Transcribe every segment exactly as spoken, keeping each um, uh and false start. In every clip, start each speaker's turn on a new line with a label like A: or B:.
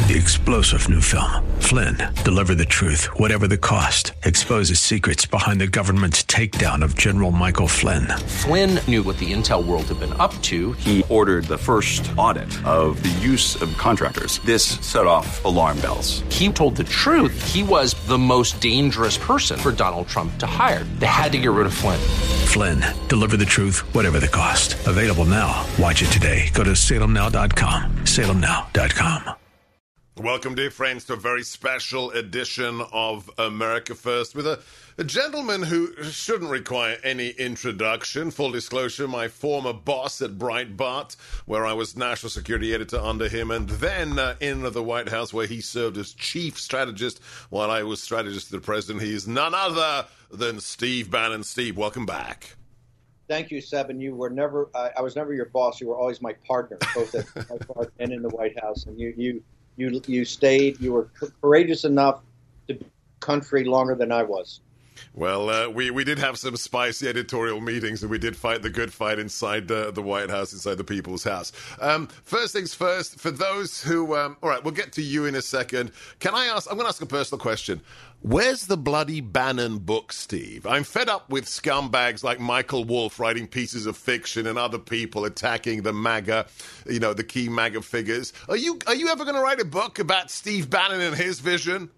A: The explosive new film, Flynn, deliver the truth, whatever the cost, exposes secrets behind the government's takedown of General Michael Flynn.
B: Flynn knew what the intel world had been up to.
C: He ordered the first audit of the use of contractors. This set off alarm bells.
B: He told the truth. He was the most dangerous person for Donald Trump to hire. They had to get rid of Flynn.
A: Flynn, deliver the truth, whatever the cost. Available now. Watch it today. Go to salem now dot com. salem now dot com.
D: Welcome, dear friends, to a very special edition of America First with a, a gentleman who shouldn't require any introduction. Full disclosure, my former boss at Breitbart, where I was national security editor under him, and then uh, in the White House, where he served as chief strategist while I was strategist to the president. He is none other than Steve Bannon. Steve, welcome back.
E: Thank you, Seb. And you were never, uh, I was never your boss. You were always my partner, both at Breitbart and in the White House. And you, you, You you stayed. You were courageous enough to be country longer than I was.
D: Well, uh, we, we did have some spicy editorial meetings, and we did fight the good fight inside the, the White House, inside the People's House. Um, first things first, for those who... Um, all right, we'll get to you in a second. Can I ask... I'm going to ask a personal question. Where's the bloody Bannon book, Steve? I'm fed up with scumbags like Michael Wolff writing pieces of fiction and other people attacking the MAGA, you know, the key MAGA figures. Are you are you ever going to write a book about Steve Bannon and his vision?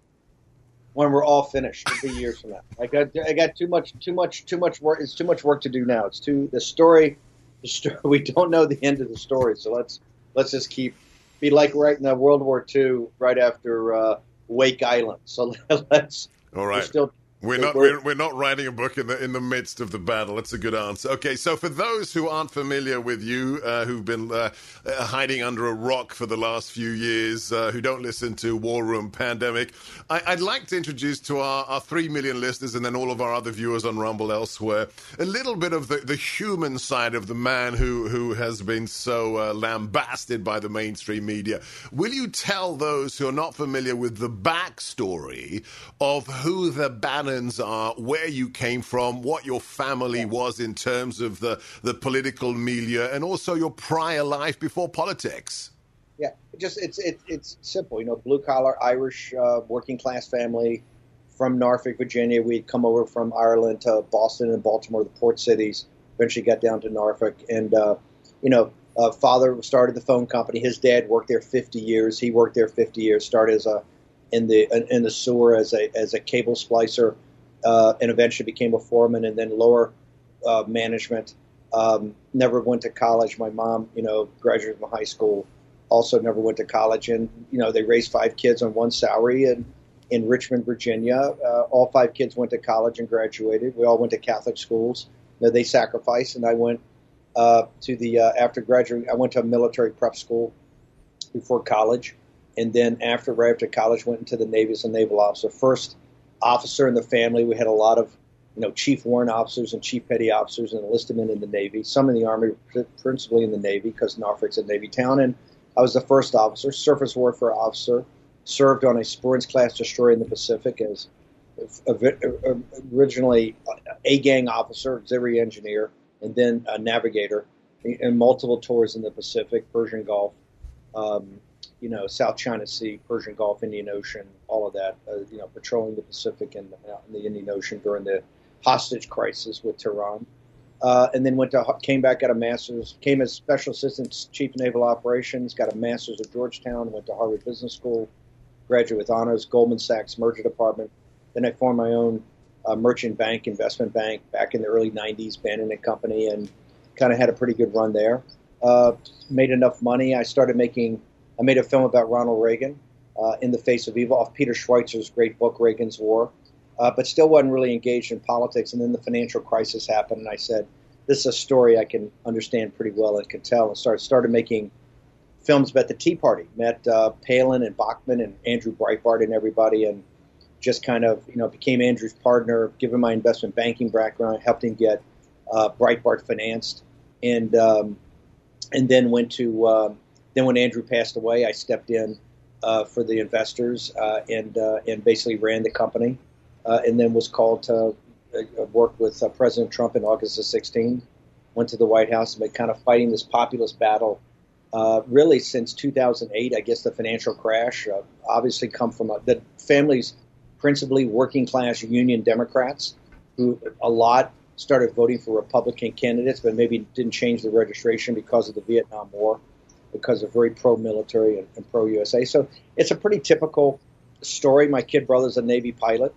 E: When we're all finished, it'll be years from now. I got I got too much too much too much work. It's too much work to do now. It's too the story. The story we don't know the end of the story, so let's let's just keep be like right in World War Two, right after uh, Wake Island. So let's.
D: All right.
E: We're still.
D: We're not we're, we're not writing a book in the in the midst of the battle. That's a good answer. Okay, so for those who aren't familiar with you, uh, who've been uh, uh, hiding under a rock for the last few years, uh, who don't listen to War Room Pandemic, I, I'd like to introduce to our, our three million listeners and then all of our other viewers on Rumble elsewhere a little bit of the, the human side of the man who, who has been so uh, lambasted by the mainstream media. Will you tell those who are not familiar with the backstory of who the Bannon are, where you came from, what your family was in terms of the, the political milieu, and also your prior life before politics?
E: Yeah, it just it's it, it's simple. You know, blue collar Irish uh, working class family from Norfolk, Virginia. We'd come over from Ireland to Boston and Baltimore, the port cities. Eventually got down to Norfolk, and uh, you know, uh, father started the phone company. His dad worked there fifty years. He worked there fifty years. Started as a in the in the sewer as a as a cable splicer, uh, and eventually became a foreman and then lower uh, management. Um, never went to college. My mom, you know, graduated from high school, also never went to college, and you know they raised five kids on one salary and in Richmond, Virginia. Uh, all five kids went to college and graduated. We all went to Catholic schools. You know, they sacrificed, and I went uh, to the uh, after graduating. I went to a military prep school before college. And then after, right after college, went into the Navy as a naval officer. First officer in the family. We had a lot of, you know, chief warrant officers and chief petty officers and enlisted men in the Navy. Some in the Army, principally in the Navy, because Norfolk's a Navy town. And I was the first officer, surface warfare officer. Served on a Sporrans-class destroyer in the Pacific as originally a gang officer, auxiliary engineer, and then a navigator, and multiple tours in the Pacific, Persian Gulf. Um, you know, South China Sea, Persian Gulf, Indian Ocean, all of that, uh, you know, patrolling the Pacific and uh, the Indian Ocean during the hostage crisis with Tehran. Uh, and then went to, came back, got a master's, came as Special Assistant Chief Naval Operations, got a master's at Georgetown, went to Harvard Business School, graduated with honors, Goldman Sachs Merger Department. Then I formed my own uh, merchant bank, investment bank, back in the early nineties, Bannon and Company, and kind of had a pretty good run there. Uh, made enough money. I started making... I made a film about Ronald Reagan, uh, In the Face of Evil, off Peter Schweitzer's great book, Reagan's War, uh, but still wasn't really engaged in politics. And then the financial crisis happened, and I said, this is a story I can understand pretty well and can tell, and started, started making films about the Tea Party. Met uh, Palin and Bachman and Andrew Breitbart and everybody, and just kind of, you know, became Andrew's partner, given my investment banking background, helped him get uh, Breitbart financed, and um, and then went to... Um, Then when Andrew passed away, I stepped in uh, for the investors uh, and uh, and basically ran the company, uh, and then was called to uh, work with uh, President Trump in August of sixteen. Went to the White House and been kind of fighting this populist battle uh, really since two thousand eight, I guess the financial crash, uh, obviously come from a, the families, principally working class union Democrats, who a lot started voting for Republican candidates, but maybe didn't change the registration because of the Vietnam War, because of very pro-military and, and pro-U S A. So it's a pretty typical story. My kid brother's a Navy pilot.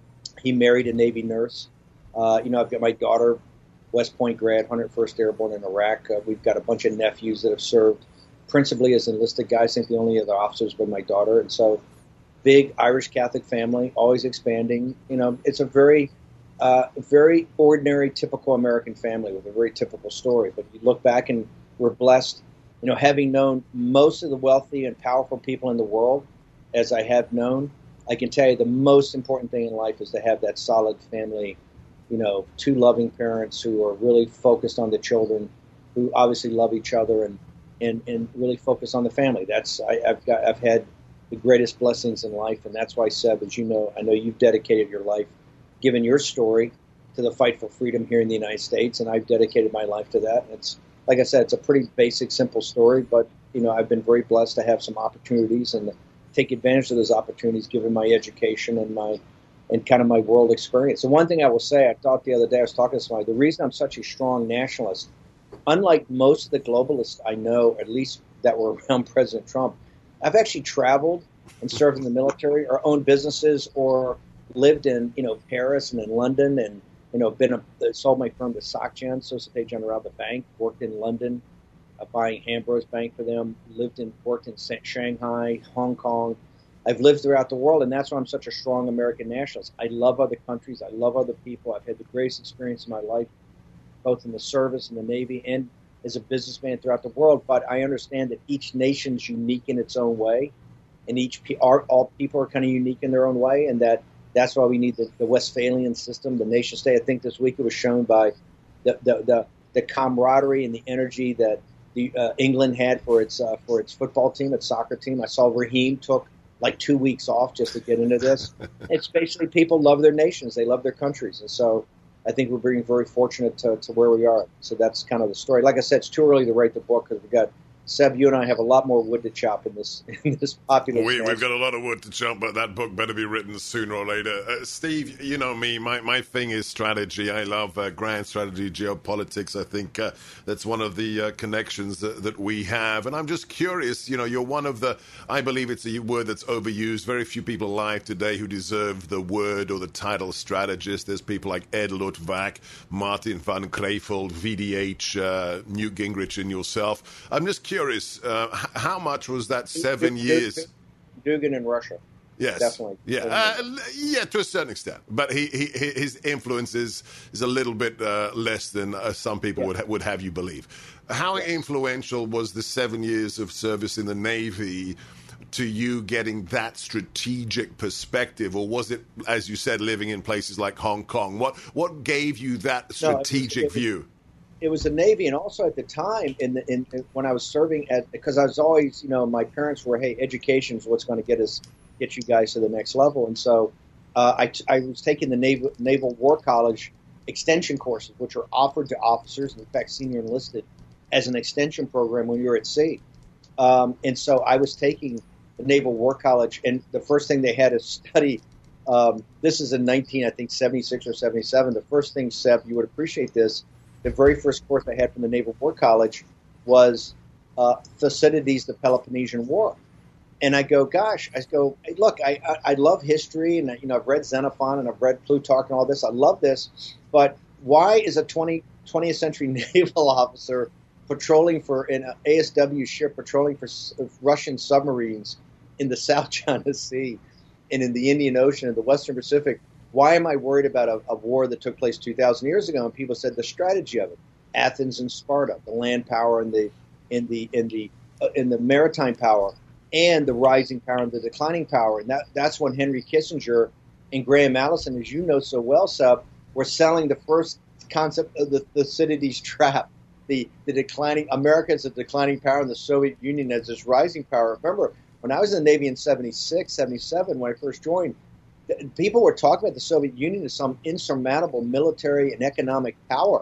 E: He married a Navy nurse. Uh, you know, I've got my daughter, West Point grad, one hundred first Airborne in Iraq. Uh, we've got a bunch of nephews that have served principally as enlisted guys. I think the only other officers been my daughter. And so big Irish Catholic family, always expanding. You know, it's a very, uh, very ordinary, typical American family with a very typical story. But you look back and we're blessed, you know, having known most of the wealthy and powerful people in the world, as I have known, I can tell you the most important thing in life is to have that solid family, you know, two loving parents who are really focused on the children, who obviously love each other and, and, and really focus on the family. That's I, I've got I've had the greatest blessings in life, and that's why, Seb, as you know, I know you've dedicated your life, given your story, to the fight for freedom here in the United States, and I've dedicated my life to that. And it's like I said, it's a pretty basic, simple story, but you know, I've been very blessed to have some opportunities and take advantage of those opportunities, given my education and my and kind of my world experience. The one thing I will say, I thought the other day, I was talking to somebody, the reason I'm such a strong nationalist, unlike most of the globalists I know, at least that were around President Trump, I've actually traveled and served in the military or owned businesses or lived in, you know, Paris and in London and, you know, been a, sold my firm to SocGen, Societe Generale, the bank, worked in London, uh, buying Hambros Bank for them, lived in, worked in Shanghai, Hong Kong. I've lived throughout the world, and that's why I'm such a strong American nationalist. I love other countries. I love other people. I've had the greatest experience in my life, both in the service, in the Navy, and as a businessman throughout the world. But I understand that each nation's unique in its own way, and each are, all people are kind of unique in their own way, and that that's why we need the, the Westphalian system, the nation state. I think this week it was shown by the the, the, the camaraderie and the energy that the uh, England had for its uh, for its football team, its soccer team. I saw Raheem took like two weeks off just to get into this. It's basically people love their nations. They love their countries. And so I think we're being very fortunate to, to where we are. So that's kind of the story. Like I said, it's too early to write the book because we've got, Seb, you and I have a lot more wood to chop in this in this popular.
D: We, we've got a lot of wood to chop, but that book better be written sooner or later. Uh, Steve, you know me, my, my thing is strategy. I love uh, grand strategy, geopolitics. I think uh, that's one of the uh, connections that, that we have. And I'm just curious, you know, you're one of the, I believe it's a word that's overused. Very few people alive today who deserve the word or the title strategist. There's people like Ed Luttwak, Martin van Creveld, V D H, uh, Newt Gingrich, and yourself. I'm just curious. Curious, uh, how much was that seven
E: Dugin,
D: years?
E: Dugin in Russia.
D: Yes,
E: definitely.
D: Yeah, uh, yeah, to a certain extent. But he, he his influence is, is a little bit uh, less than uh, some people yeah. would ha- would have you believe. How yes. influential was the seven years of service in the Navy to you getting that strategic perspective, or was it, as you said, living in places like Hong Kong? What what gave you that strategic no, it was, it
E: was,
D: view?
E: It was the Navy, and also at the time, in, the, in when I was serving at, because I was always, you know, my parents were, hey, education is what's going to get us, get you guys to the next level, and so uh, I, I was taking the Naval, Naval War College extension courses, which are offered to officers, in fact, senior enlisted, as an extension program when you're at sea, um, and so I was taking the Naval War College, and the first thing they had to study. Um, this is in nineteen, I think, seventy-six or seventy-seven. The first thing, Seb, you would appreciate this. The very first course I had from the Naval War College was uh, Thucydides, the Peloponnesian War. And I go, gosh, I go, hey, look, I, I, I love history, and you know, I've read Xenophon and I've read Plutarch and all this. I love this, but why is a twentieth century naval officer patrolling for an A S W ship, patrolling for Russian submarines in the South China Sea and in the Indian Ocean and the Western Pacific? Why am I worried about a, a war that took place two thousand years ago? And people said the strategy of it: Athens and Sparta, the land power and the in the in the uh, in the maritime power, and the rising power and the declining power. And that that's when Henry Kissinger and Graham Allison, as you know so well, Seb, were selling the first concept of the Thucydides trap: the the declining America as a declining power and the Soviet Union as this rising power. Remember, when I was in the Navy in seventy-six, seventy-seven, when I first joined, people were talking about the Soviet Union as some insurmountable military and economic power.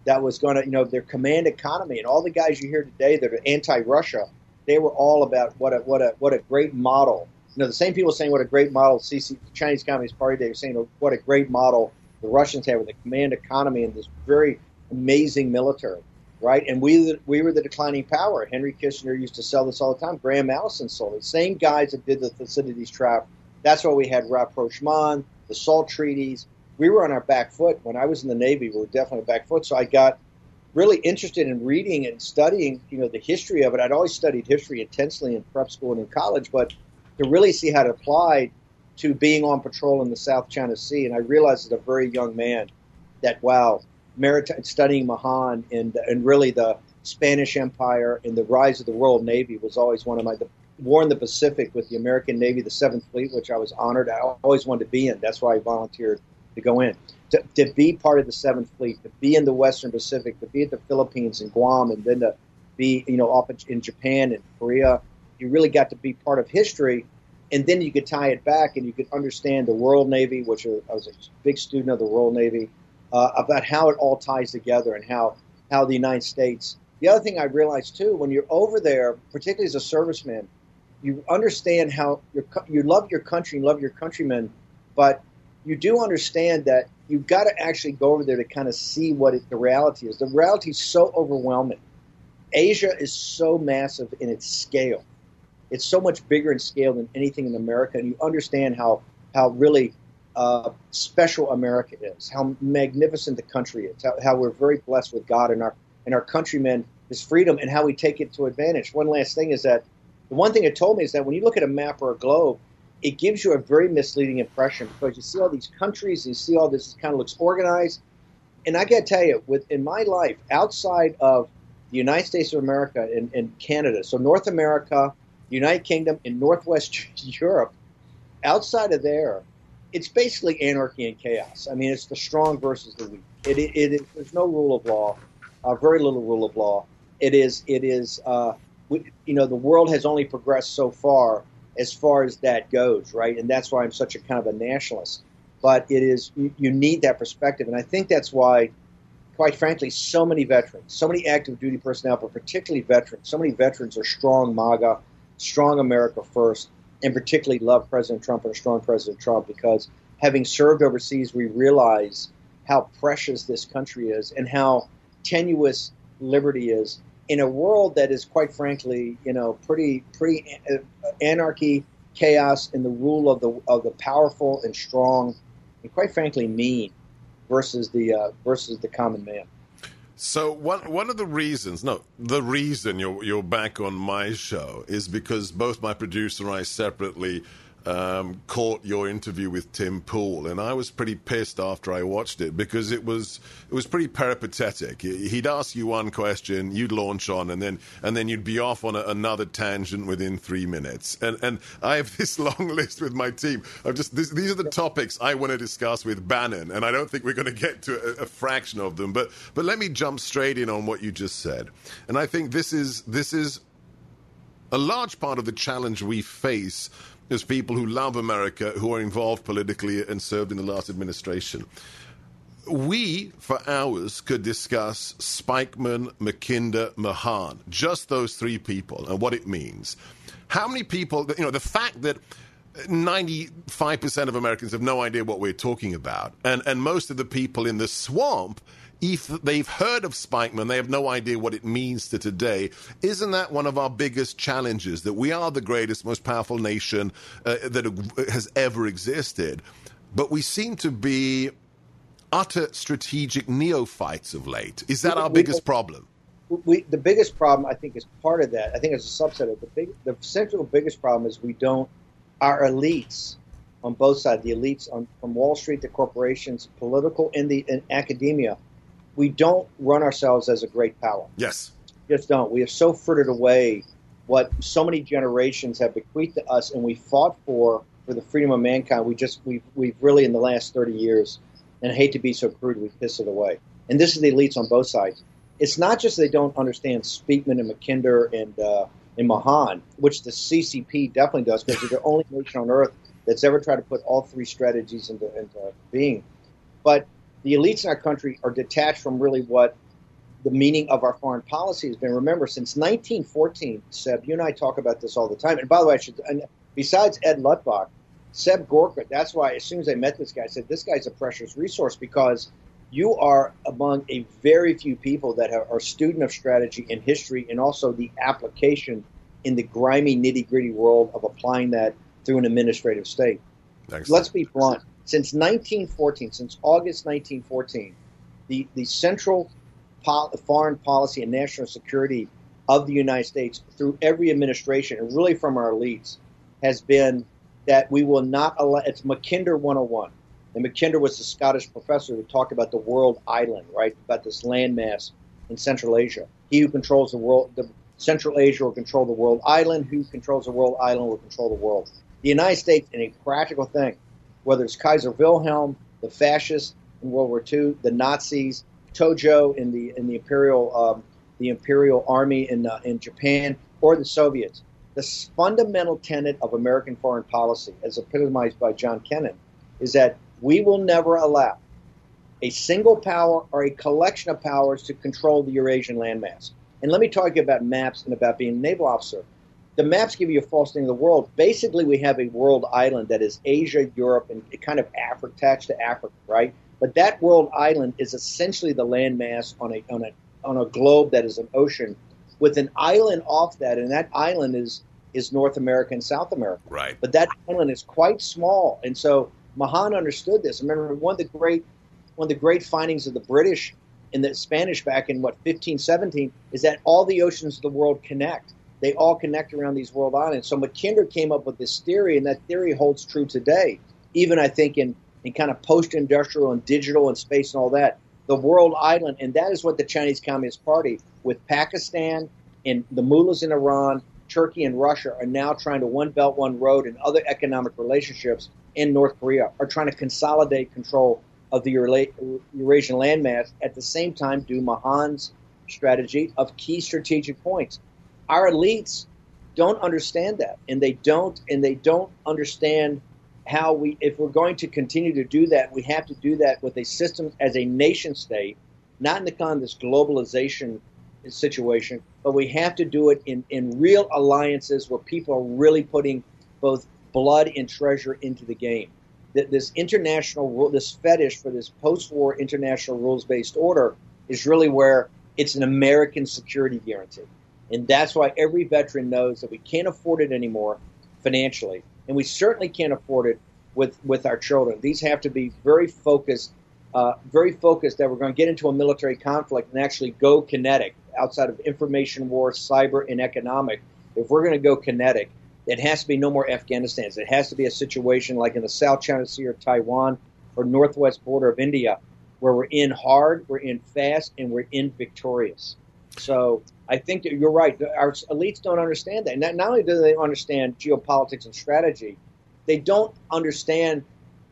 E: that was going to, you know, their command economy, and all the guys you hear today that are anti-Russia, they were all about what a what a what a great model. You know, the same people saying what a great model C C, the Chinese Communist Party, they were saying what a great model the Russians have with a command economy and this very amazing military, right? And we we were the declining power. Henry Kissinger used to sell this all the time. Graham Allison sold it. Same guys that did the Thucydides trap. That's why we had rapprochement, the SALT treaties. We were on our back foot. When I was in the Navy, we were definitely on our back foot. So I got really interested in reading and studying, you know, the history of it. I'd always studied history intensely in prep school and in college, but to really see how it applied to being on patrol in the South China Sea. And I realized as a very young man that, wow, maritime, studying Mahan and, and really the Spanish Empire and the rise of the Royal Navy was always one of my, the war in the Pacific with the American Navy, the Seventh Fleet, which I was honored. I always wanted to be in. That's why I volunteered to go in. To, to be part of the Seventh Fleet, to be in the Western Pacific, to be at the Philippines and Guam, and then to be, you know, up in Japan and Korea. You really got to be part of history, and then you could tie it back and you could understand the Royal Navy, which I was a big student of the Royal Navy, uh, about how it all ties together and how, how the United States. The other thing I realized, too, when you're over there, particularly as a serviceman, you understand how your, you love your country and love your countrymen, but you do understand that you've got to actually go over there to kind of see what it, the reality is. The reality is so overwhelming. Asia is so massive in its scale. It's so much bigger in scale than anything in America, and you understand how how really uh, special America is, how magnificent the country is, how, how we're very blessed with God and our and our countrymen, this freedom, and how we take it to advantage. One last thing is that the one thing it told me is that when you look at a map or a globe, it gives you a very misleading impression because you see all these countries, you see all this, it kind of looks organized. And I got to tell you, with in my life, outside of the United States of America and, and Canada, so North America, United Kingdom, and Northwest Europe, outside of there, it's basically anarchy and chaos. I mean, it's the strong versus the weak. It, it, it, there's no rule of law, uh, very little rule of law. It is, it is, uh, we, you know, the world has only progressed so far as far as that goes, right? And that's why I'm such a kind of a nationalist. But it is, you, you need that perspective. And I think that's why, quite frankly, so many veterans, so many active duty personnel, but particularly veterans, so many veterans are strong MAGA, strong America first, and particularly love President Trump and a strong President Trump because having served overseas, we realize how precious this country is and how tenuous liberty is in a world that is, quite frankly, you know, pretty, pretty anarchy, chaos, and the rule of the of the powerful and strong, and quite frankly, mean, versus the uh, versus the common man.
D: So one one of the reasons, no, the reason you're you're back on my show is because both my producer and I separately um, caught your interview with Tim Pool, and I was pretty pissed after I watched it because it was it was pretty peripatetic. He'd ask you one question, you'd launch on, and then and then you'd be off on a, another tangent within three minutes. And and I have this long list with my team of just this, these are the topics I want to discuss with Bannon, and I don't think we're going to get to a, a fraction of them. But but let me jump straight in on what you just said, and I think this is this is a large part of the challenge we face as people who love America, who are involved politically and served in the last administration. We, for hours, could discuss Spikeman, Mackinder, Mahan, just those three people and what it means. How many people, you know, the fact that ninety-five percent of Americans have no idea what we're talking about, and, and most of the people in the swamp, if they've heard of Spikeman, they have no idea what it means to today. Isn't that one of our biggest challenges, that we are the greatest, most powerful nation uh, that has ever existed, but we seem to be utter strategic neophytes of late? Is that our biggest problem?
E: We, the biggest problem, I think, is part of that. I think it's a subset of it. The, big, the central biggest problem is we don't, our elites on both sides, the elites on, from Wall Street to corporations, political and the and academia, we don't run ourselves as a great power.
D: Yes.
E: Just don't. We have so frittered away what so many generations have bequeathed to us and we fought for, for the freedom of mankind. We just, we've, we've really, in the last thirty years, and I hate to be so crude, we've pissed it away. And this is the elites on both sides. It's not just they don't understand Speakman and Mackinder and, uh, and Mahan, which the C C P definitely does, because they're the only nation on earth that's ever tried to put all three strategies into, into being. But the elites in our country are detached from really what the meaning of our foreign policy has been, remember, since nineteen fourteen, Seb, you and I talk about this all the time. And by the way, I should, and besides Ed Lutbach, Seb Gorka, that's why as soon as I met this guy, I said, this guy's a precious resource because you are among a very few people that are, are student of strategy and history and also the application in the grimy, nitty-gritty world of applying that through an administrative state. Excellent. Let's be blunt. Since nineteen fourteen, since August nineteen fourteen, the, the central pol- foreign policy and national security of the United States through every administration, and really from our elites, has been that we will not allow – it's Mackinder one oh one. And Mackinder was the Scottish professor who talked about the world island, right, about this landmass in Central Asia. He who controls the world – the Central Asia will control the world island. Who controls the world island will control the world. The United States, in a practical thing, whether it's Kaiser Wilhelm, the fascists in World War Two, the Nazis, Tojo in the in the imperial um, the imperial army in uh, in Japan, or the Soviets, the fundamental tenet of American foreign policy, as epitomized by John Kennan, is that we will never allow a single power or a collection of powers to control the Eurasian landmass. And let me talk about maps and about being a naval officer. The maps give you a false thing of the world. Basically, we have a world island that is Asia, Europe, and kind of Africa, attached to Africa, right? But that world island is essentially the landmass on a on a on a globe that is an ocean, with an island off that, and that island is is North America and South America.
D: Right.
E: But that island is quite small, and so Mahan understood this. Remember, one of the great one of the great findings of the British and the Spanish back in what fifteen seventeen is that all the oceans of the world connect. They all connect around these world islands. So Mackinder came up with this theory, and that theory holds true today. Even, I think, in, in kind of post-industrial and digital and space and all that, the world island, and that is what the Chinese Communist Party, with Pakistan and the mullahs in Iran, Turkey and Russia, are now trying to one belt, one road, and other economic relationships in North Korea, are trying to consolidate control of the Eurasian landmass, at the same time do Mahan's strategy of key strategic points. Our elites don't understand that, and they don't, and they don't understand how we. If we're going to continue to do that, we have to do that with a system as a nation state, not in the kind of this globalization situation, but we have to do it in, in real alliances where people are really putting both blood and treasure into the game. This international, this fetish for this post-war international rules-based order is really where it's an American security guarantee. And that's why every veteran knows that we can't afford it anymore financially. And we certainly can't afford it with, with our children. These have to be very focused, uh, very focused that we're going to get into a military conflict and actually go kinetic outside of information war, cyber, and economic. If we're going to go kinetic, it has to be no more Afghanistans. It has to be a situation like in the South China Sea or Taiwan or northwest border of India, where we're in hard, we're in fast, and we're in victorious. So I think that you're right. Our elites don't understand that. Not, not only do they understand geopolitics and strategy, they don't understand.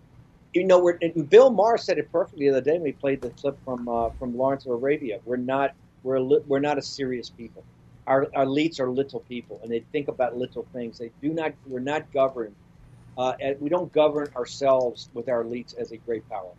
E: You know, we're, and Bill Maher said it perfectly the other day when we played the clip from uh, from Lawrence of Arabia. We're not we're a li- we're not a serious people. Our, our elites are little people, and they think about little things. They do not. We're not governed. Uh, we don't govern ourselves with our elites as a great power.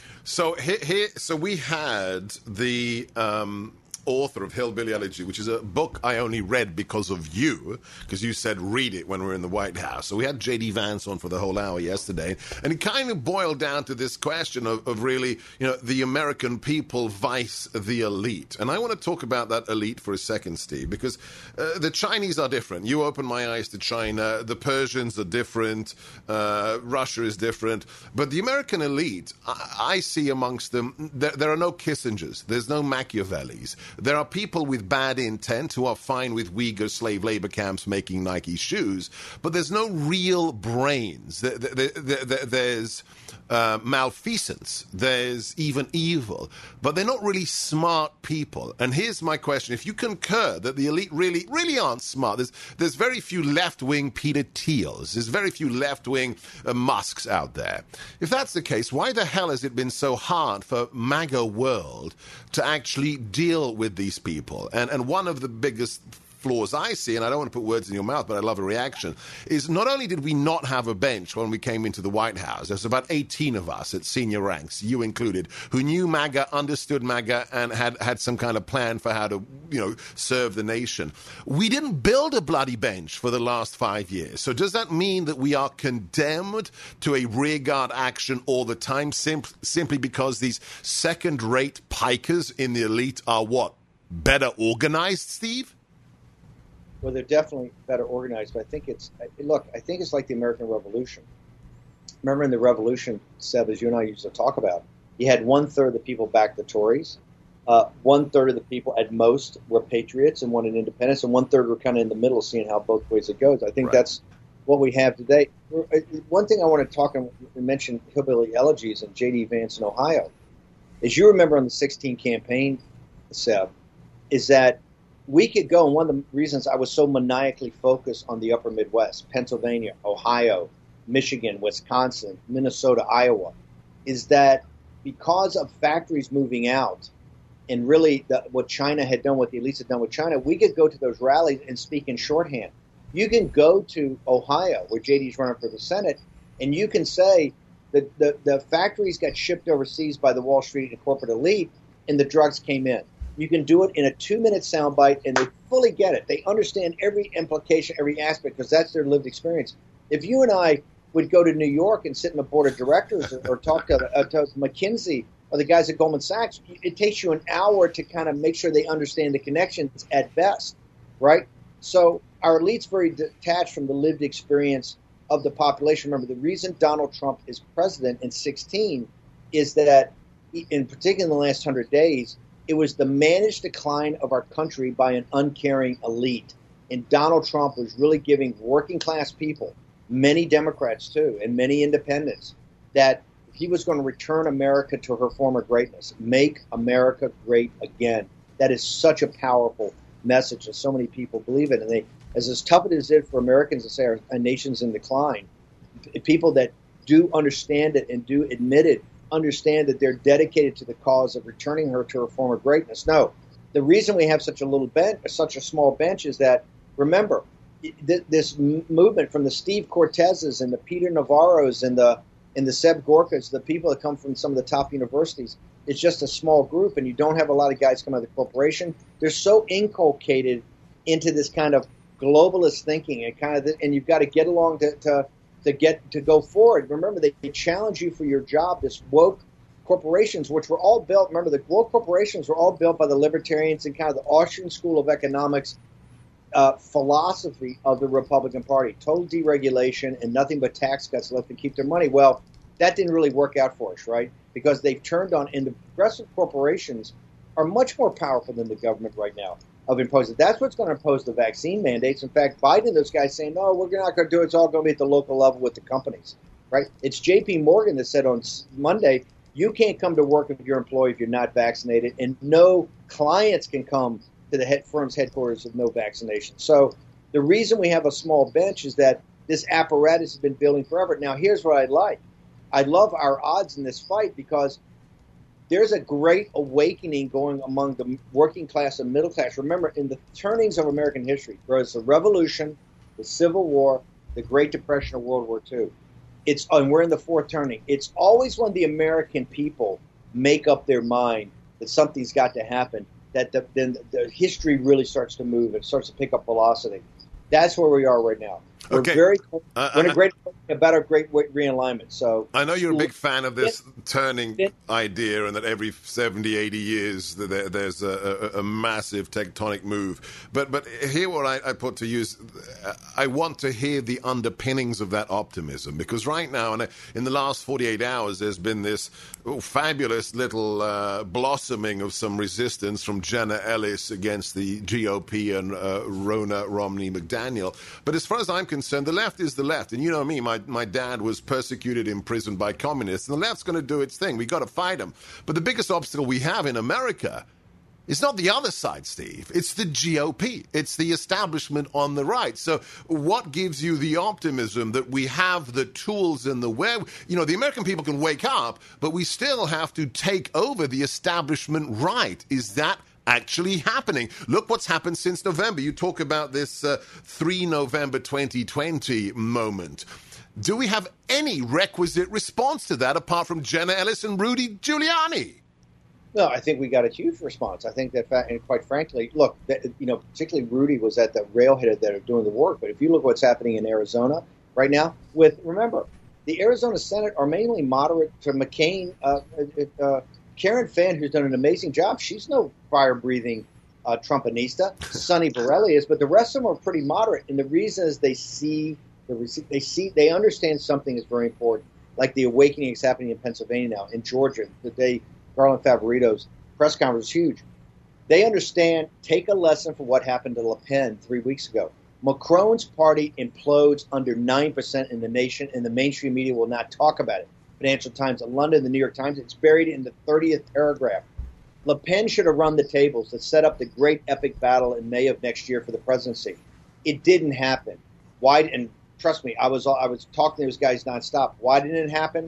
D: So here, here so we had the um, author of Hillbilly Elegy, which is a book I only read because of you, because you said read it when we were in the White House. So we had J D Vance on for the whole hour yesterday, and it kind of boiled down to this question of, of really, you know, the American people vice the elite. And I want to talk about that elite for a second, Steve, because uh, the Chinese are different. You opened my eyes to China. The Persians are different. Uh, Russia is different. But the American elite, I, I see amongst them, there, there are no Kissingers. There's no Machiavellis. There are people with bad intent who are fine with Uyghur slave labor camps making Nike shoes, but there's no real brains. There, there, there, there's uh, malfeasance. There's even evil, but they're not really smart people. And here's my question. If you concur that the elite really, really aren't smart, there's, there's very few left-wing Peter Thiels. There's very few left-wing uh, Musks out there. If that's the case, why the hell has it been so hard for MAGA World to actually deal with these people? And and one of the biggest flaws I see, and I don't want to put words in your mouth, but I'd love a reaction, is not only did we not have a bench when we came into the White House, there's about eighteen of us at senior ranks, you included, who knew MAGA, understood MAGA, and had, had some kind of plan for how to, you know, serve the nation. We didn't build a bloody bench for the last five years. So does that mean that we are condemned to a rearguard action all the time, sim- simply because these second-rate pikers in the elite are what? Better organized, Steve?
E: Well, they're definitely better organized, but I think it's, look, I think it's like the American Revolution. Remember in the Revolution, Seb, as you and I used to talk about, you had one-third of the people back the Tories, uh, one-third of the people at most were patriots and wanted independence, and one-third were kind of in the middle, seeing how both ways it goes. I think right. that's what we have today. One thing I want to talk and mention Hillbilly Elegies and J D Vance in Ohio, as you remember on the sixteen campaign, Seb, is that we could go, and one of the reasons I was so maniacally focused on the upper Midwest, Pennsylvania, Ohio, Michigan, Wisconsin, Minnesota, Iowa, is that because of factories moving out and really the, what China had done, what the elites had done with China, we could go to those rallies and speak in shorthand. You can go to Ohio, where J D's running for the Senate, and you can say that the, the factories got shipped overseas by the Wall Street and corporate elite, and the drugs came in. You can do it in a two-minute soundbite, and they fully get it. They understand every implication, every aspect, because that's their lived experience. If you and I would go to New York and sit in the board of directors or, or talk to, uh, to McKinsey or the guys at Goldman Sachs, it takes you an hour to kind of make sure they understand the connections at best, right? So our elite's very detached from the lived experience of the population. Remember, the reason Donald Trump is president in sixteen is that, in particular in the last hundred days, it was the managed decline of our country by an uncaring elite. And Donald Trump was really giving working class people, many Democrats too, and many independents, that he was going to return America to her former greatness, make America great again. That is such a powerful message, and so many people believe it. And they, as as tough as it is for Americans to say our, our nation's in decline, people that do understand it and do admit it, understand that they're dedicated to the cause of returning her to her former greatness. No, the reason we have such a little bench, such a small bench, is that, remember, th- this m- movement from the Steve Cortezes and the Peter Navarros and the and the Seb Gorkas, the people that come from some of the top universities, it's just a small group, and you don't have a lot of guys come out of the corporation. They're so inculcated into this kind of globalist thinking, and kind of, the, and you've got to get along to. to to get to go forward. Remember, they, they challenge you for your job, this woke corporations, which were all built, remember, the woke corporations were all built by the libertarians and kind of the Austrian School of Economics uh, philosophy of the Republican Party. Total deregulation and nothing but tax cuts left to keep their money. Well, that didn't really work out for us, right? Because they've turned on, and the progressive corporations are much more powerful than the government right now of imposing. That's what's going to impose the vaccine mandates. In fact, Biden and those guys saying, no, we're not going to do it. It's all going to be at the local level with the companies, right? It's J P Morgan that said on Monday, you can't come to work if you're employed if you're not vaccinated, and no clients can come to the head firm's headquarters with no vaccination. So the reason we have a small bench is that this apparatus has been building forever. Now, here's what I'd like. I love our odds in this fight because there's a great awakening going among the working class and middle class. Remember, in the turnings of American history, whether it's the Revolution, the Civil War, the Great Depression, or World War Two, it's and we're in the fourth turning. It's always when the American people make up their mind that something's got to happen that the, then the history really starts to move and starts to pick up velocity. That's where we are right now. We're
D: okay.
E: very
D: uh,
E: we're in a great about a great realignment. So
D: I know you're a big fan of this it, turning it, idea, and that every seventy, eighty years there, there's a, a, a massive tectonic move. But but here what I, I put to use, I want to hear the underpinnings of that optimism, because right now, and in the last forty-eight hours, there's been this oh, fabulous little uh, blossoming of some resistance from Jenna Ellis against the G O P and uh, Ronna Romney McDaniel. But as far as I'm concerned, the left is the left. And you know me, my, my dad was persecuted, imprisoned by communists, and the left's going to do its thing. We've got to fight them. But the biggest obstacle we have in America is not the other side, Steve. It's the G O P. It's the establishment on the right. So what gives you the optimism that we have the tools and the where? You know, the American people can wake up, but we still have to take over the establishment right. Is that actually happening. Look what's happened since November. You talk about this uh, the third of November twenty twenty moment. Do we have any requisite response to that apart from Jenna Ellis and Rudy Giuliani?
E: No, I think we got a huge response. I think that, and quite frankly, look, that, you know, particularly Rudy was at the railhead that are doing the work. But if you look what's happening in Arizona right now, with remember, the Arizona Senate are mainly moderate to McCain. Uh, uh, Karen Fann, who's done an amazing job, she's no fire-breathing uh, Trumpanista. Sonny Borrelli is, but the rest of them are pretty moderate. And the reason is they see, they see, they understand something is very important, like the awakening is happening in Pennsylvania now, in Georgia, the day Garland Favorito's press conference was huge. They understand, take a lesson from what happened to Le Pen three weeks ago. Macron's party implodes under nine percent in the nation, and the mainstream media will not talk about it. Financial Times in London, the New York Times, it's buried in the thirtieth paragraph. Le Pen should have run the tables to set up the great epic battle in May of next year for the presidency. It didn't happen. Why? And trust me, I was I was talking to those guys nonstop. Why didn't it happen?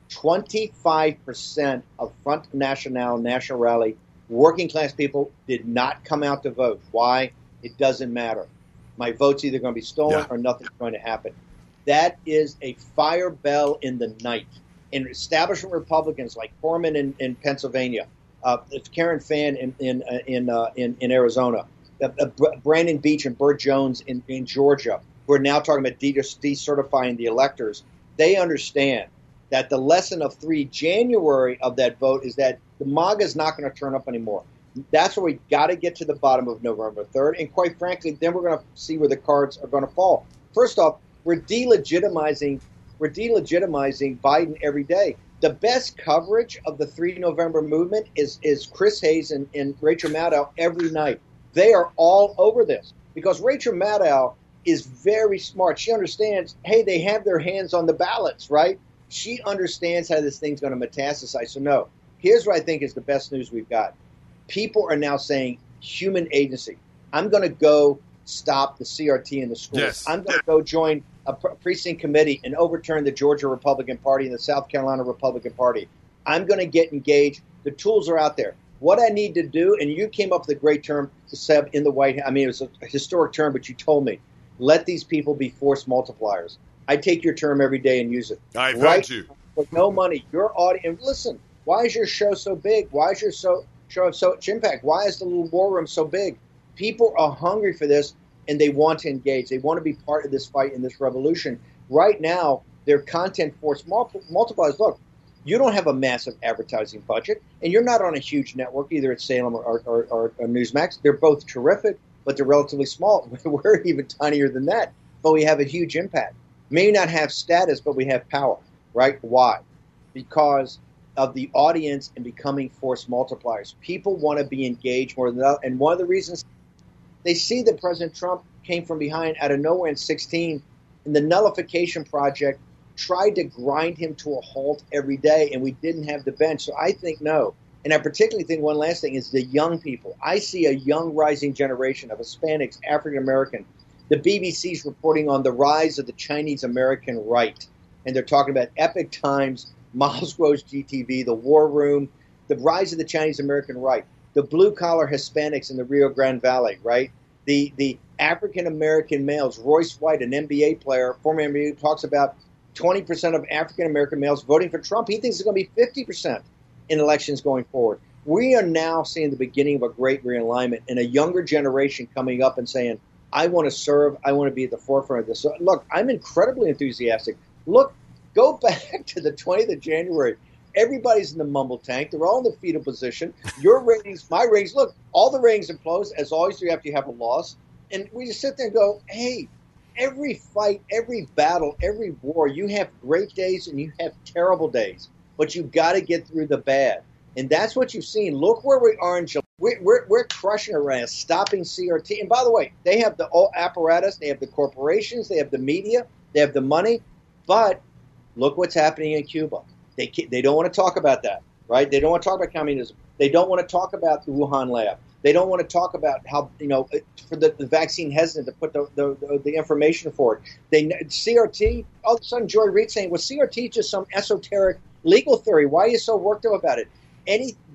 E: twenty-five percent of Front National, National Rally, working class people did not come out to vote. Why? It doesn't matter. My vote's either going to be stolen yeah. or nothing's going to happen. That is a fire bell in the night. And establishment Republicans like Foreman in, in Pennsylvania, uh, Karen Fann in in in, uh, in, in Arizona, uh, uh, Brandon Beach and Burt Jones in, in Georgia, who are now talking about de- decertifying the electors, they understand that the lesson of the third of January of that vote is that the MAGA is not going to turn up anymore. That's where we got to get to the bottom of November third. And quite frankly, then we're going to see where the cards are going to fall. First off, we're delegitimizing we're delegitimizing Biden every day. The best coverage of the third of November movement is, is Chris Hayes and, and Rachel Maddow every night. They are all over this because Rachel Maddow is very smart. She understands, hey, they have their hands on the ballots, right? She understands how this thing's going to metastasize. So, no, here's what I think is the best news we've got. People are now saying human agency. I'm going to go stop the C R T in the schools.
D: Yes.
E: I'm going to go join a precinct committee and overturn the Georgia Republican Party and the South Carolina Republican Party. I'm going to get engaged. The tools are out there. What I need to do, and you came up with a great term, Seb, in the White House. I mean, it was a historic term, but you told me, let these people be force multipliers. I take your term every day and use it.
D: I've
E: right
D: heard you.
E: With no money, your audience. Listen, why is your show so big? Why is your so, show of so much impact? Why is the little war room so big? People are hungry for this, and they want to engage. They want to be part of this fight and this revolution. Right now, their content force multi- multipliers. Look, you don't have a massive advertising budget, and you're not on a huge network, either at Salem or, or, or, or Newsmax. They're both terrific, but they're relatively small. We're even tinier than that, but we have a huge impact. May not have status, but we have power, right? Why? Because of the audience and becoming force multipliers. People want to be engaged more than that. And one of the reasons they see that President Trump came from behind out of nowhere in sixteen, and the nullification project tried to grind him to a halt every day, and we didn't have the bench. So I think no. And I particularly think one last thing is the young people. I see a young rising generation of Hispanics, African American. The B B C's reporting on the rise of the Chinese American right. And they're talking about Epic Times, Miles Gross G T V, the War Room, the rise of the Chinese American right, the blue-collar Hispanics in the Rio Grande Valley, right? The the African American males. Royce White, an N B A player, former N B A, talks about twenty percent of African American males voting for Trump. He thinks it's going to be fifty percent in elections going forward. We are now seeing the beginning of a great realignment and a younger generation coming up and saying, I want to serve. I want to be at the forefront of this. So, look, I'm incredibly enthusiastic. Look, go back to the twentieth of January. Everybody's in the mumble tank. They're all in the fetal position. Your ratings, my ratings. Look, all the ratings implode. As always, you have to have a loss. And we just sit there and go, hey, every fight, every battle, every war, you have great days and you have terrible days. But you've got to get through the bad. And that's what you've seen. Look where we are in July. We're, we're, we're crushing around, stopping C R T. And by the way, they have the whole apparatus. They have the corporations. They have the media. They have the money. But look what's happening in Cuba. They they don't want to talk about that, right? They don't want to talk about communism. They don't want to talk about the Wuhan lab. They don't want to talk about how, you know, for the, the vaccine hesitant to put the, the, the information for it. They C R T, all of a sudden Joy Reid saying, well, C R T is just some esoteric legal theory. Why are you so worked up about it? Any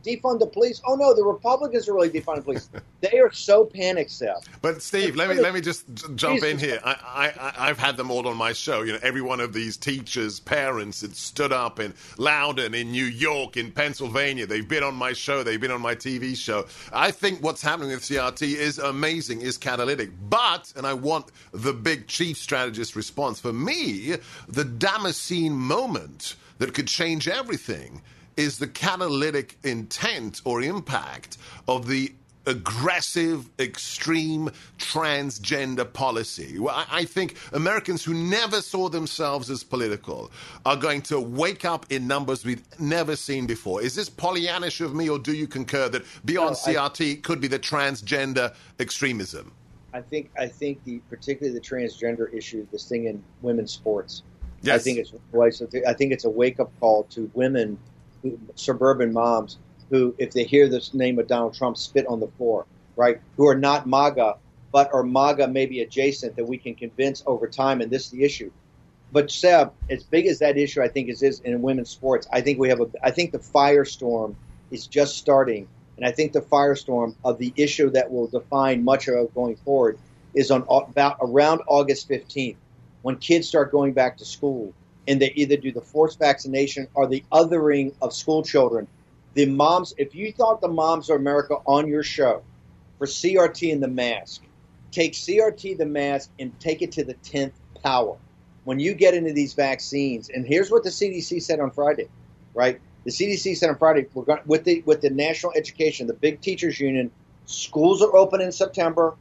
E: defund the police. Oh no, the Republicans are really defunding the police. They are so panicked, Seth.
D: But Steve, let me let me just j- jump in here. I, I I've had them all on my show. You know, every one of these teachers' parents had stood up in Loudoun, in New York, in Pennsylvania. They've been on my show. They've been on my T V show. I think what's happening with C R T is amazing, is catalytic. But, and I want the big chief strategist response. For me, the Damascene moment that could change everything is the catalytic intent or impact of the aggressive, extreme transgender policy. Well, I, I think Americans who never saw themselves as political are going to wake up in numbers we've never seen before. Is this Pollyannish of me, or do you concur that beyond no, C R T I, could be the transgender extremism?
E: I think I think the particularly the transgender issue, this thing in women's sports.
D: Yes.
E: I think it's I think it's a wake up call to women, who, suburban moms, who, if they hear this name of Donald Trump, spit on the floor, right? Who are not MAGA, but are MAGA maybe adjacent, that we can convince over time, and this is the issue. But Seb, as big as that issue I think is, is in women's sports, I think we have a. I think the firestorm is just starting, and I think the firestorm of the issue that will define much of it going forward is on about around August fifteenth, when kids start going back to school, and they either do the forced vaccination or the othering of school children. The moms, if you thought the Moms of America on your show for C R T and the mask, take C R T, the mask, and take it to the tenth power. When you get into these vaccines, and here's what the C D C said on Friday, right? The C D C said on Friday, we're going, with the with the national education, the big teachers union, schools are open in September,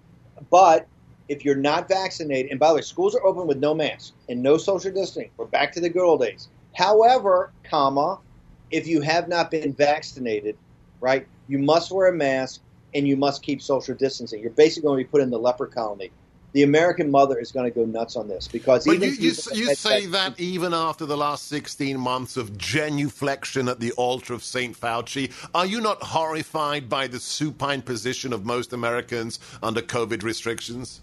E: but if you're not vaccinated, and by the way, schools are open with no mask and no social distancing. We're back to the good old days. However, comma, if you have not been vaccinated, right, you must wear a mask and you must keep social distancing. You're basically going to be put in the leper colony. The American mother is going to go nuts on this because
D: but
E: even
D: you, you, you say that even after the last sixteen months of genuflection at the altar of Saint Fauci, are you not horrified by the supine position of most Americans under COVID restrictions?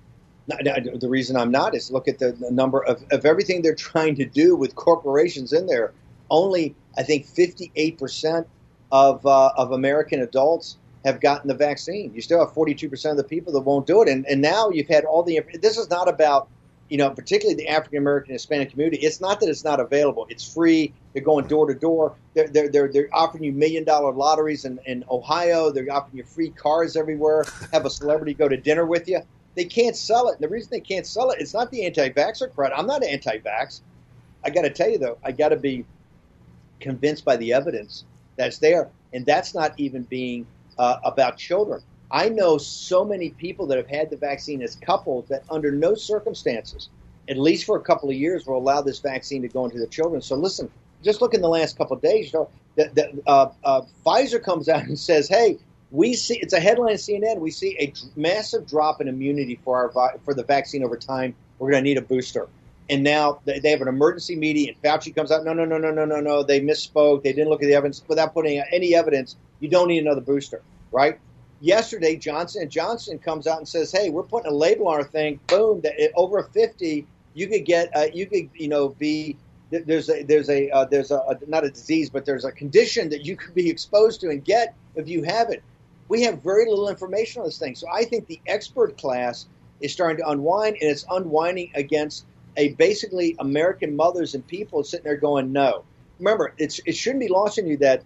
E: The reason I'm not is look at the number of, of everything they're trying to do with corporations in there. Only, I think, fifty-eight percent of uh, of American adults have gotten the vaccine. You still have forty-two percent of the people that won't do it. And, and now you've had all the – this is not about, you know, particularly the African-American Hispanic community. It's not that it's not available. It's free. They're going door to door. They're, they're, they're, they're offering you million-dollar lotteries in, in Ohio. They're offering you free cars everywhere, have a celebrity go to dinner with you. They can't sell it. And the reason they can't sell it, it's not the anti-vaxxer crowd. I'm not anti-vax. I got to tell you, though, I got to be convinced by the evidence that's there. And that's not even being uh, about children. I know so many people that have had the vaccine as couples that under no circumstances, at least for a couple of years, will allow this vaccine to go into the children. So listen, just look in the last couple of days, you know, that, that, uh, uh, Pfizer comes out and says, hey, we see, it's a headline in C N N, we see a d- massive drop in immunity for our vi- for the vaccine over time. We're going to need a booster. And now they, they have an emergency meeting, and Fauci comes out, no, no, no, no, no, no, no, they misspoke. They didn't look at the evidence. Without putting out any evidence, you don't need another booster, right? Yesterday, Johnson and Johnson comes out and says, hey, we're putting a label on our thing. Boom, that over fifty, you could get, uh, you could, you know, be, there's a, there's a, uh, there's a, a, not a disease, but there's a condition that you could be exposed to and get if you have it. We have very little information on this thing. So I think the expert class is starting to unwind, and it's unwinding against a basically American mothers and people sitting there going, no. Remember, it's, it shouldn't be lost on you that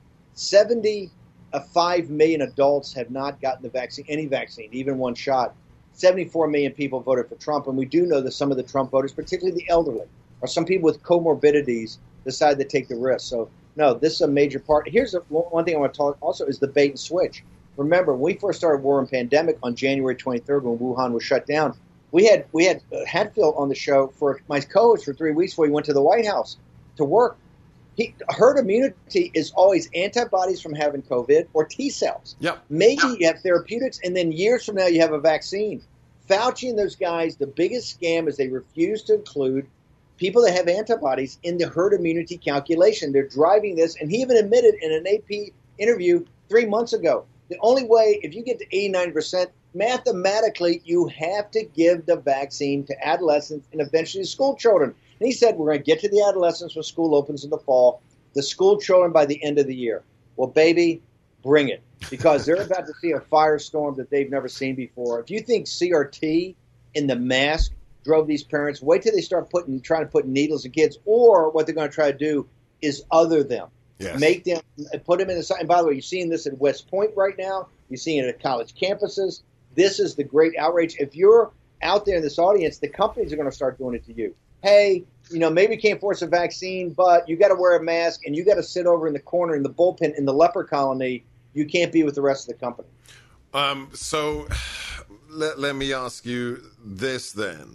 E: seventy-five million adults have not gotten the vaccine, any vaccine, even one shot. seventy-four million people voted for Trump, and we do know that some of the Trump voters, particularly the elderly, or some people with comorbidities, decide to take the risk. So, no, this is a major part. Here's a, one thing I want to talk also is the bait and switch. Remember, when we first started war and pandemic on January twenty-third, when Wuhan was shut down, we had we had Hatfield on the show for my co-host for three weeks before he went to the White House to work. He, herd immunity is always antibodies from having COVID or T cells.
D: Yep.
E: Maybe you have therapeutics, and then years from now you have a vaccine. Fauci and those guys, the biggest scam is they refuse to include people that have antibodies in the herd immunity calculation. They're driving this, and he even admitted in an A P interview three months ago, the only way, if you get to eighty-nine percent, mathematically, you have to give the vaccine to adolescents and eventually school children. And he said, we're going to get to the adolescents when school opens in the fall, the school children by the end of the year. Well, baby, bring it. Because they're about to see a firestorm that they've never seen before. If you think C R T in the mask drove these parents, wait till they start putting, trying to put needles in kids, or what they're going to try to do is other them.
D: Yes.
E: Make them, put them in the side. And by the way, you're seeing this at West Point right now. You're seeing it at college campuses. This is the great outrage. If you're out there in this audience, the companies are going to start doing it to you. Hey, you know, maybe you can't force a vaccine, but you got to wear a mask and you got to sit over in the corner in the bullpen in the leper colony. You can't be with the rest of the company.
D: Um, so let, let me ask you this then.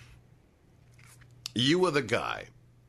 D: You were the guy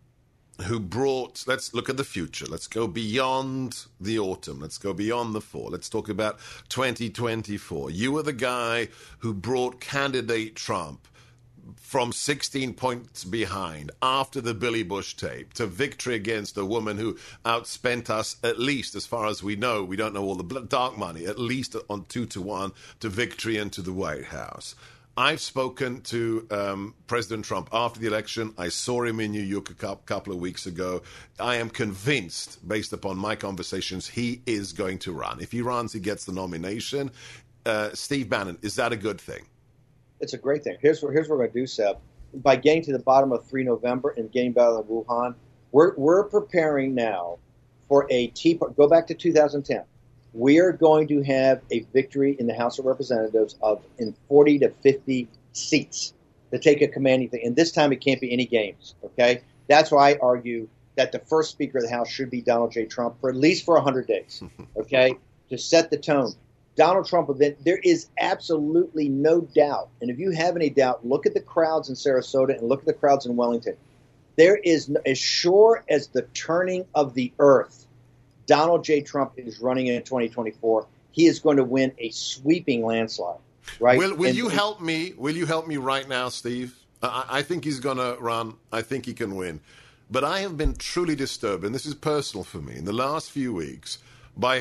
D: who brought, let's look at the future. Let's go beyond the autumn. Let's go beyond the fall. Let's talk about twenty twenty-four. You were the guy who brought candidate Trump from sixteen points behind after the Billy Bush tape to victory against a woman who outspent us, at least as far as we know, we don't know all the dark money, at least on two to one to victory into the White House. I've spoken to um, President Trump after the election. I saw him in New York a couple of weeks ago. I am convinced, based upon my conversations, he is going to run. If he runs, he gets the nomination. Uh, Steve Bannon, is that a good thing?
E: It's a great thing. Here's what, here's what we're going to do, Seb. By getting to the bottom of three November and getting back to Wuhan, we're, we're preparing now for a Tea Party. Go back to two thousand ten. We are going to have a victory in the House of Representatives of in forty to fifty seats to take a commanding thing. And this time it can't be any games, okay? That's why I argue that the first Speaker of the House should be Donald J. Trump for at least for one hundred days, okay, to set the tone. Donald Trump, there is absolutely no doubt, and if you have any doubt, look at the crowds in Sarasota and look at the crowds in Wellington. There is, as sure as the turning of the earth, Donald J. Trump is running in twenty twenty-four. He is going to win a sweeping landslide, right?
D: Will, will
E: and,
D: you help me? Will you help me right now, Steve? I, I think he's going to run. I think he can win. But I have been truly disturbed, and this is personal for me, in the last few weeks, by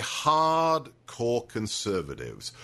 D: hardcore conservatives,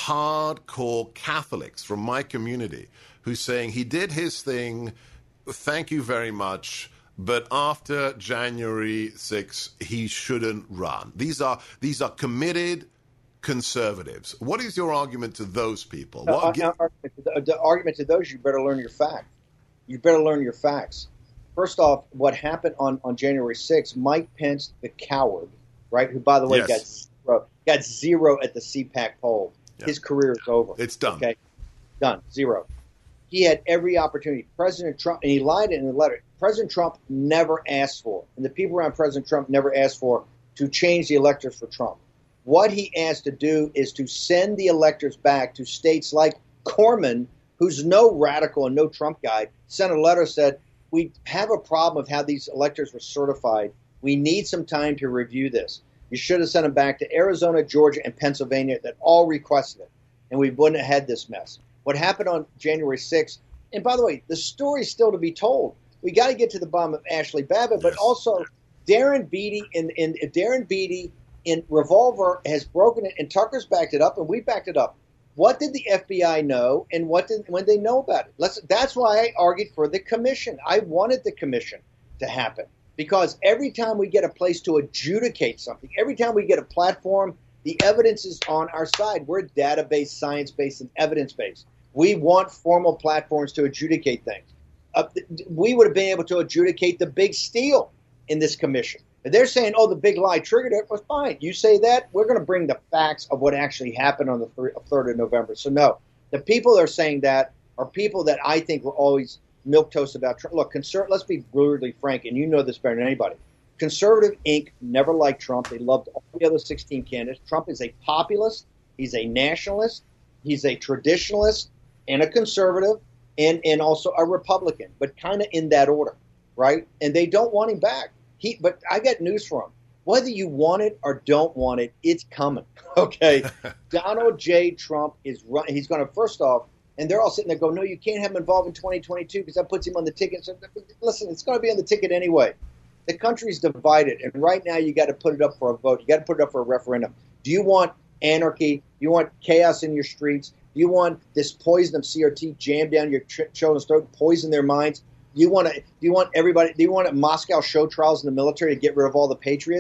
D: hardcore Catholics from my community who's saying he did his thing, thank you very much, but after January sixth, he shouldn't run. These are these are committed conservatives. What is your argument to those people?
E: Uh,
D: What,
E: uh, the, the argument to those, you better learn your facts. You better learn your facts. First off, what happened on, on January sixth, Mike Pence, the coward, right, who, by the way,
D: yes.
E: got zero, got zero at the C PAC poll. Yeah. His career is over.
D: It's done.
E: Okay, done, zero. He had every opportunity. President Trump, and he lied in the letter, President Trump never asked for, and the people around President Trump never asked for, to change the electors for Trump. What he asked to do is to send the electors back to states like Corman, who's no radical and no Trump guy, sent a letter, said, we have a problem of how these electors were certified. We need some time to review this. You should have sent them back to Arizona, Georgia, and Pennsylvania that all requested it, and we wouldn't have had this mess. What happened on January sixth, and by the way, the story's still to be told. We got to get to the bottom of Ashley Babbitt, but
D: yes. also
E: Darren Beattie in, in Darren Beattie in Revolver has broken it, and Tucker's backed it up, and we backed it up. What did the F B I know, and what did when they know about it? Let's, that's why I argued for the commission. I wanted the commission to happen because every time we get a place to adjudicate something, every time we get a platform, the evidence is on our side. We're database, science-based, and evidence-based. We want formal platforms to adjudicate things. Uh, we would have been able to adjudicate the big steal in this commission. If they're saying, oh, the big lie triggered it, well, fine. You say that, we're going to bring the facts of what actually happened on the third of November. So, no, the people that are saying that are people that I think were always milquetoast about Trump. Look, conser- let's be brutally frank, and you know this better than anybody. Conservative Incorporated never liked Trump. They loved all the other sixteen candidates. Trump is a populist. He's a nationalist. He's a traditionalist and a conservative. And, and also a Republican, but kind of in that order, right? And they don't want him back. He, but I got news for him. Whether you want it or don't want it, it's coming, okay? Donald J. Trump is run. He's going to, first off, and they're all sitting there going, no, you can't have him involved in twenty twenty-two because that puts him on the ticket. So, listen, it's going to be on the ticket anyway. The country's divided, and right now you got to put it up for a vote. You got to put it up for a referendum. Do you want anarchy? Do you want chaos in your streets? You want this poison of C R T jammed down your ch- children's throat, poison their minds? You want to? Do you want everybody? Do you want Moscow show trials in the military to get rid of all the patriots?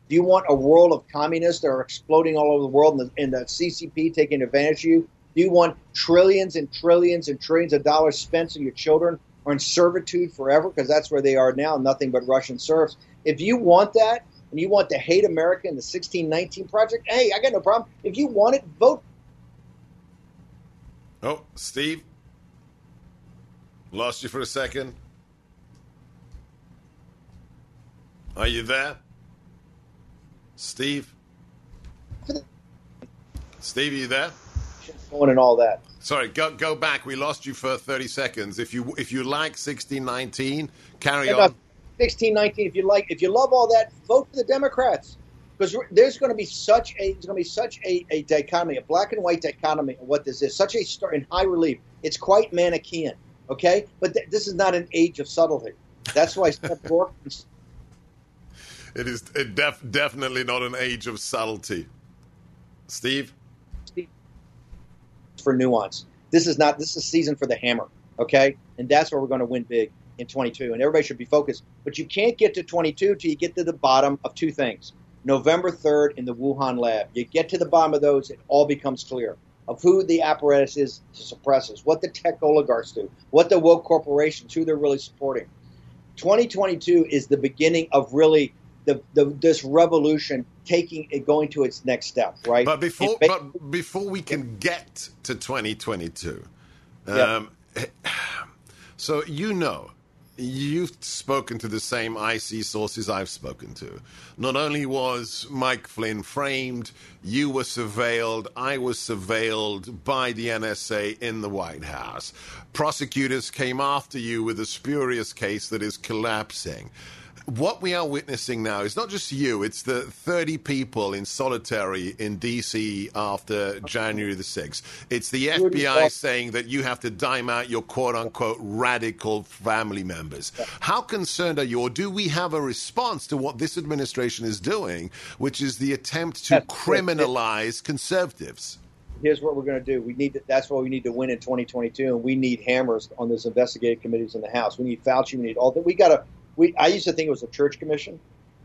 E: Do you want a world of communists that are exploding all over the world and the, and the C C P taking advantage of you? Do you want trillions and trillions and trillions of dollars spent so your children are in servitude forever? Because that's where they are now, nothing but Russian serfs. If you want that, and you want to hate America and the sixteen nineteen Project, hey, I got no problem. If you want it, vote.
D: Oh, Steve? Lost you for a second. Are you there? Steve? Steve, are you there?
E: Going and all that.
D: Sorry, go go back. We lost you for thirty seconds. If you if you like sixteen nineteen, carry
E: and,
D: on.
E: Uh, sixteen nineteen, if you like, if you love all that, vote for the Democrats. Because there's going to be such a there's going to be such a, a dichotomy, a black and white dichotomy of what this is. Such a star in high relief. It's quite Manichaean, okay? But th- this is not an age of subtlety. That's why Steph Bork.
D: It is it def- definitely not an age of subtlety. Steve?
E: For nuance. This is not. This is season for the hammer, okay? And that's where we're going to win big in twenty-two. And everybody should be focused. But you can't get to twenty-two till you get to the bottom of two things. November third in the Wuhan lab. You get to the bottom of those, it all becomes clear of who the apparatus is to suppress us, what the tech oligarchs do, what the woke corporations, who they're really supporting. twenty twenty-two is the beginning of really the, the this revolution taking it going to its next step, right?
D: But before,
E: ba-
D: but before we can get to twenty twenty-two,
E: yeah.
D: um, so you know, you've spoken to the same I C sources I've spoken to. Not only was Mike Flynn framed, you were surveilled, I was surveilled by the N S A in the White House. Prosecutors came after you with a spurious case that is collapsing. What we are witnessing now is not just you, it's the thirty people in solitary in D C after January the sixth. It's the F B I saying that you have to dime out your quote-unquote radical family members. How concerned are you, or do we have a response to what this administration is doing, which is the attempt to criminalize conservatives?
E: Here's what we're going to do. We need to, that's what we need to win in twenty twenty-two, and we need hammers on those investigative committees in the House. We need Fauci. We need all that. We got to. We, I used to think it was a church commission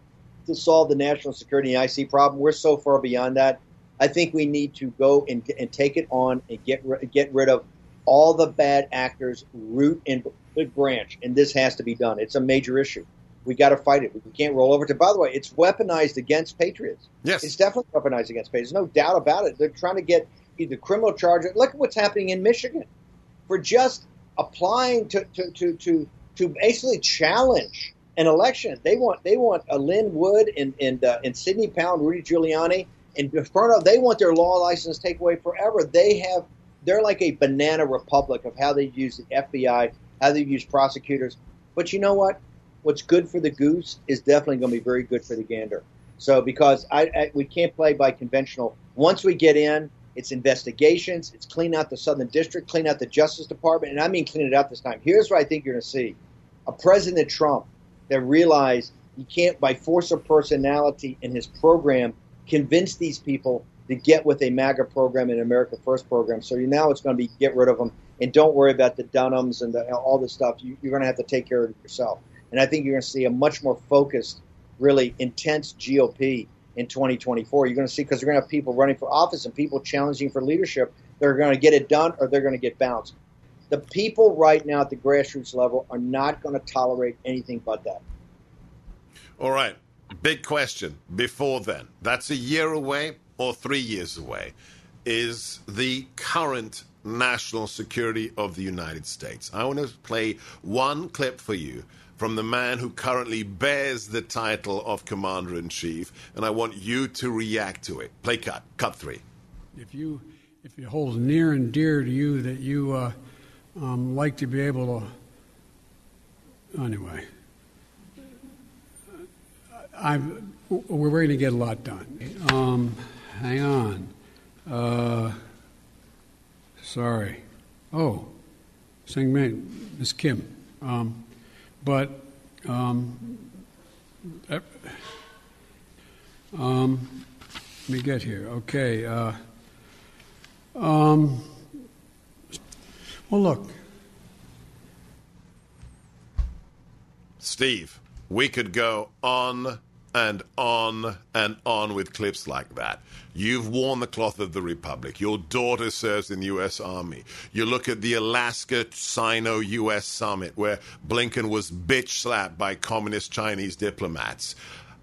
E: to solve the national security I C problem. We're so far beyond that. I think we need to go and, and take it on and get get rid of all the bad actors, root and branch. And this has to be done. It's a major issue. We got to fight it. We can't roll over to. By the way, it's weaponized against patriots.
D: Yes, it's
E: definitely weaponized against patriots. No doubt about it. They're trying to get either criminal charges. Look at what's happening in Michigan for just applying to to to. to to basically challenge an election. They want they want a Lynn Wood and and, uh, and Sidney Powell and Rudy Giuliani and Bernard. They want their law license taken away forever. They have they're like a banana republic of how they use the F B I, how they use prosecutors. But you know what? What's good for the goose is definitely going to be very good for the gander. So because I, I we can't play by conventional. Once we get in, it's investigations. It's clean out the Southern District, clean out the Justice Department, and I mean clean it out this time. Here's what I think you're going to see. A President Trump that realized he can't, by force of personality in his program, convince these people to get with a MAGA program and America First program. So now it's going to be get rid of them and don't worry about the Dunhams and the, all this stuff. You, you're going to have to take care of it yourself. And I think you're going to see a much more focused, really intense G O P in twenty twenty-four. You're going to see, because you're going to have people running for office and people challenging for leadership. They're going to get it done or they're going to get bounced. The people right now at the grassroots level are not going to tolerate anything but that.
D: All right. Big question before then. That's a year away or three years away. Is the current national security of the United States. I want to play one clip for you from the man who currently bears the title of Commander-in-Chief, and I want you to react to it. Play cut. Cut three.
F: If you, if it holds near and dear to you that you uh, um, like to be able to... Anyway. I'm, we're going to get a lot done. Um, hang on. Uh, sorry. Oh, Sing Ming, Miss Kim. Um, but um, uh, um, let me get here. Okay. Uh, um, well, look.
D: Steve, we could go on and on and on with clips like that. You've worn the cloth of the Republic. Your daughter serves in the U S Army. You look at the Alaska Sino-U S summit where Blinken was bitch-slapped by communist Chinese diplomats.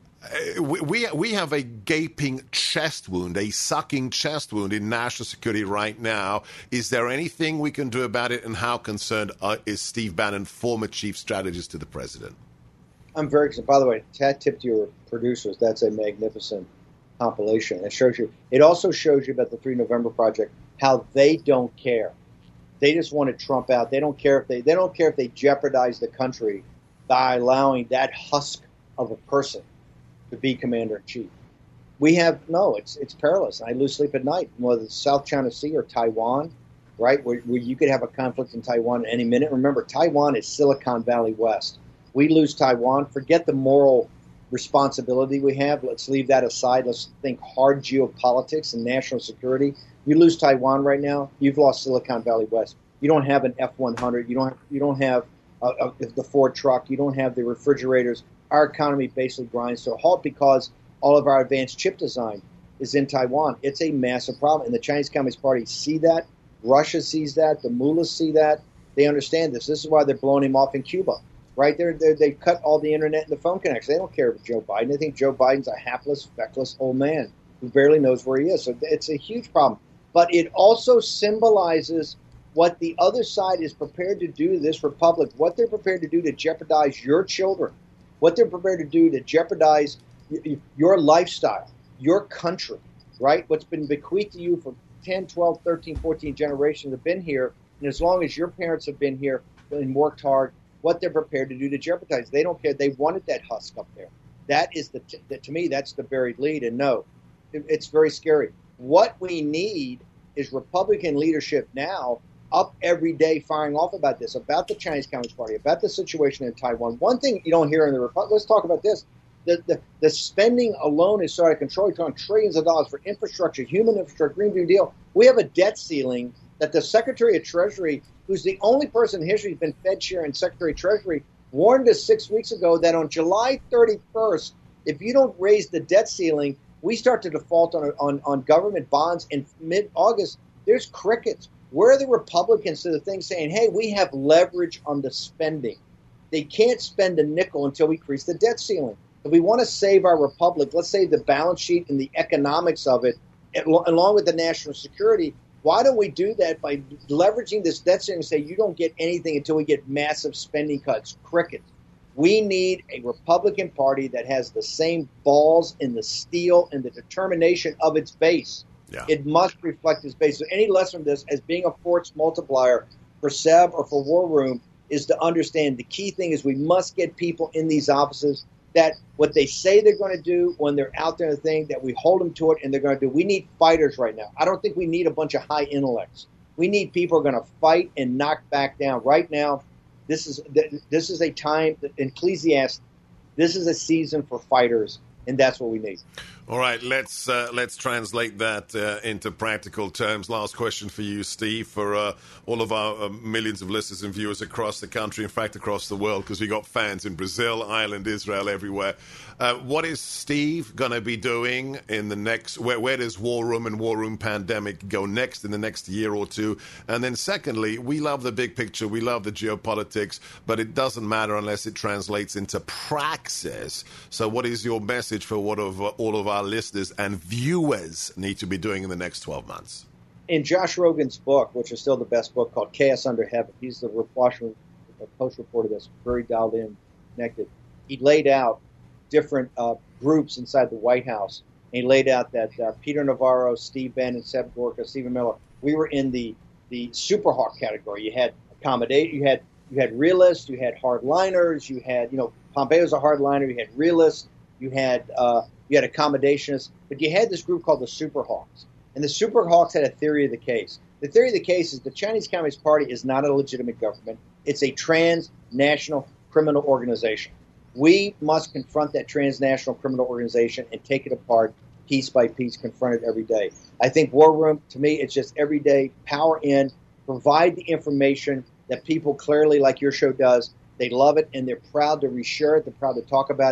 D: Uh, we, we we have a gaping chest wound, a sucking chest wound in national security right now. Is there anything we can do about it, and how concerned uh, is Steve Bannon, former chief strategist to the president?
E: I'm very concerned. By the way, hat tip to your producers. That's a magnificent compilation. It shows you. It also shows you about the three November Project, how they don't care. They just want to trump out. They don't care if they they don't care if they jeopardize the country by allowing that husk of a person to be commander-in-chief. We have, no, it's it's perilous. I lose sleep at night. Whether it's South China Sea or Taiwan, right, where, where you could have a conflict in Taiwan at any minute. Remember, Taiwan is Silicon Valley West. We lose Taiwan, forget the moral responsibility we have. Let's leave that aside. Let's think hard geopolitics and national security. You lose Taiwan right now, you've lost Silicon Valley West. You don't have an F one hundred. You don't have, you don't have uh, uh, the Ford truck. You don't have the refrigerators. Our economy basically grinds to a halt because all of our advanced chip design is in Taiwan. It's a massive problem, and the Chinese Communist Party see that. Russia sees that. The mullahs see that. They understand this. This is why they're blowing him off in Cuba, right? They're, they're, they cut all the internet and the phone connections. They don't care about Joe Biden. They think Joe Biden's a hapless, feckless old man who barely knows where he is. So it's a huge problem. But it also symbolizes what the other side is prepared to do to this republic, what they're prepared to do to jeopardize your children, what they're prepared to do to jeopardize your lifestyle, your country, right? What's been bequeathed to you for ten, twelve, thirteen, fourteen generations have been here. And as long as your parents have been here and worked hard, what they're prepared to do to jeopardize. They don't care. They wanted that husk up there. That is, the, the to me, that's the buried lead. And no, it, it's very scary. What we need is Republican leadership now up every day firing off about this, about the Chinese Communist Party, about the situation in Taiwan. One thing you don't hear in the Republic, let's talk about this. The, the, the spending alone is so out of control. You're talking trillions of dollars for infrastructure, human infrastructure, Green New Deal. We have a debt ceiling that the Secretary of Treasury, who's the only person in history who's been Fed chair and Secretary of Treasury, warned us six weeks ago that on July thirty-first, if you don't raise the debt ceiling, we start to default on, on, on government bonds in mid-August. There's crickets. Where are the Republicans to the thing saying, hey, we have leverage on the spending? They can't spend a nickel until we increase the debt ceiling. If we want to save our republic, let's save the balance sheet and the economics of it, along with the national security. Why don't we do that by leveraging this debt ceiling and say you don't get anything until we get massive spending cuts? Crickets. We need a Republican Party that has the same balls and the steel and the determination of its base. Yeah. It must reflect its base. So any lesson from this as being a force multiplier for S E V or for War Room is to understand the key thing is we must get people in these offices that what they say they're going to do when they're out there, the thing that we hold them to it and they're going to do. We need fighters right now. I don't think we need a bunch of high intellects. We need people who are going to fight and knock back down. Right now, this is this is a time, Ecclesiastes, this is a season for fighters, and that's what we need.
D: All right, let's uh, let's translate that uh, into practical terms. Last question for you, Steve, for uh, all of our uh, millions of listeners and viewers across the country, in fact, across the world, because we got fans in Brazil, Ireland, Israel, everywhere. Uh, what is Steve going to be doing in the next, where, where does War Room and War Room Pandemic go next in the next year or two? And then secondly, we love the big picture, we love the geopolitics, but it doesn't matter unless it translates into praxis. So what is your message for what of uh, all of our listeners and viewers need to be doing in the next twelve months?
E: In Josh Rogan's book, which is still the best book, called Chaos Under Heaven, he's the Washington Post reporter that's very dialed in, connected. He laid out different uh, groups inside the White House. And he laid out that uh, Peter Navarro, Steve Bannon, Seb Gorka, Stephen Miller, we were in the the super hawk category. You had accommodate, you had you had realists, you had hardliners, you had you know Pompeo's a hardliner, you had realists, you had uh, you had accommodationist, but you had this group called the Super Hawks. And the Super Hawks had a theory of the case. The theory of the case is the Chinese Communist Party is not a legitimate government. It's a transnational criminal organization. We must confront that transnational criminal organization and take it apart piece by piece, confront it every day. I think War Room, to me, it's just every day, power in, provide the information that people clearly, like your show does, they love it and they're proud to reshare it, they're proud to talk about it.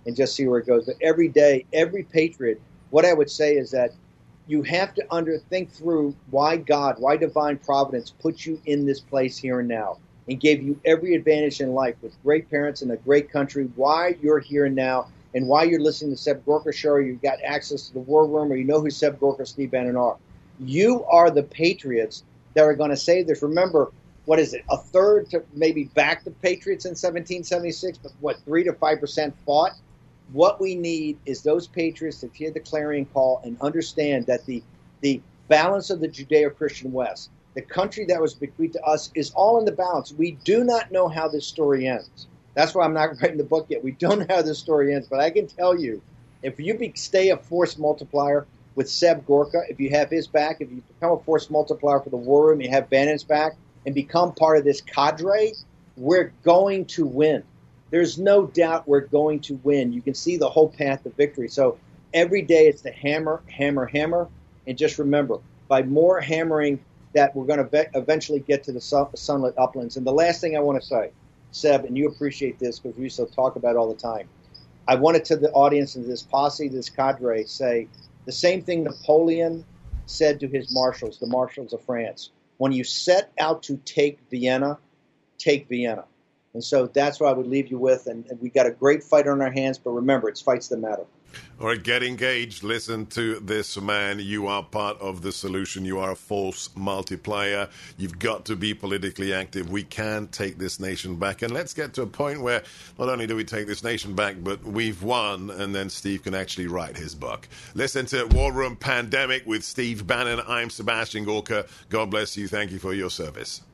E: and just see where it goes. But every day, every patriot, what I would say is that you have to under think through why God, why divine providence put you in this place here and now and gave you every advantage in life with great parents and a great country, why you're here and now, and why you're listening to Seb Gorka show, or you've got access to the War Room, or you know who Seb Gorka, Steve Bannon are. You are the patriots that are going to save this. Remember, what is it, a third to maybe back the Patriots in seventeen seventy-six, but what, three to five percent fought? What we need is those patriots to hear the clarion call and understand that the the balance of the Judeo-Christian West, the country that was bequeathed to us, is all in the balance. We do not know how this story ends. That's why I'm not writing the book yet. We don't know how this story ends, but I can tell you, if you be, stay a force multiplier with Seb Gorka, if you have his back, if you become a force multiplier for the War Room, you have Bannon's back, and become part of this cadre, we're going to win. There's no doubt we're going to win. You can see the whole path to victory. So every day it's the hammer, hammer, hammer. And just remember, by more hammering, that we're going to ve- eventually get to the sun- sunlit uplands. And the last thing I want to say, Seb, and you appreciate this because we used to talk about it all the time, I wanted to the audience and this posse, this cadre, say the same thing Napoleon said to his marshals, the marshals of France. When you set out to take Vienna, take Vienna. And so that's what I would leave you with. And, and we got a great fight on our hands, but remember, it's fights that matter.
D: All right, get engaged. Listen to this man. You are part of the solution. You are a force multiplier. You've got to be politically active. We can take this nation back. And let's get to a point where not only do we take this nation back, but we've won, and then Steve can actually write his book. Listen to War Room Pandemic with Steve Bannon. I'm Sebastian Gorka. God bless you. Thank you for your service.